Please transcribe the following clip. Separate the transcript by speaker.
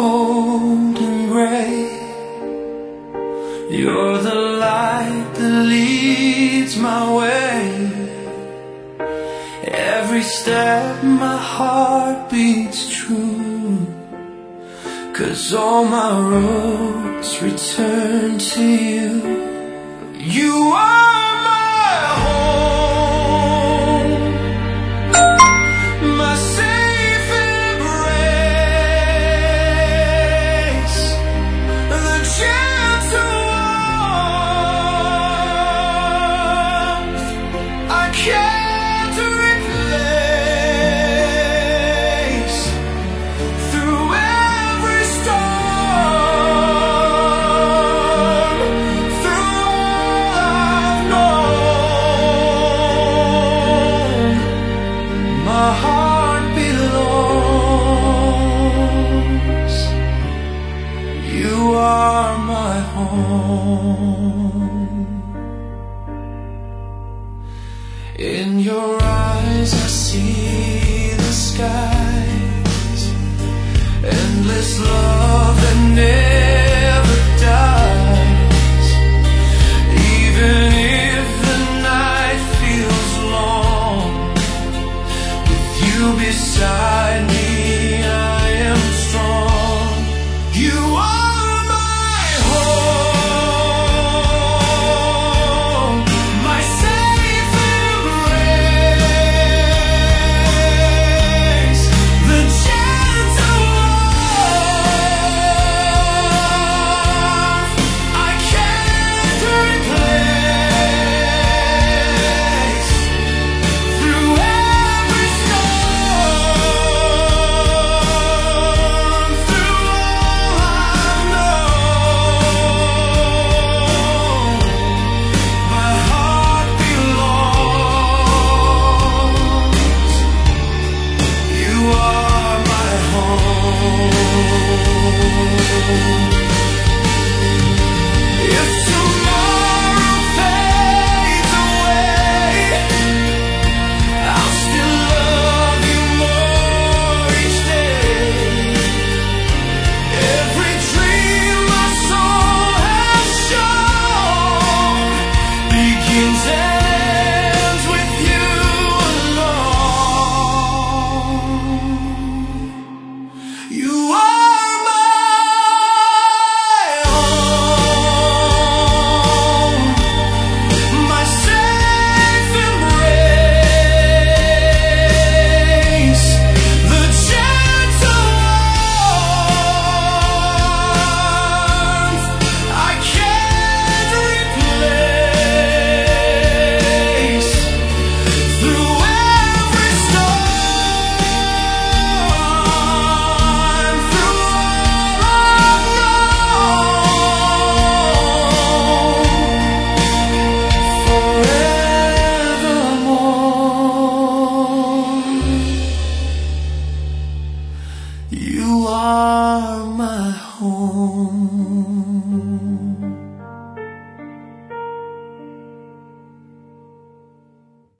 Speaker 1: cold and gray. You're the light that leads my way. Every step my heart beats true, 'cause all my roads return to you. You are my home, my safe embrace, the gentle warmth I can't replace. Through every storm, through all I've known, my heart belongs. You are my home. In your eyes I see the skies, endless love.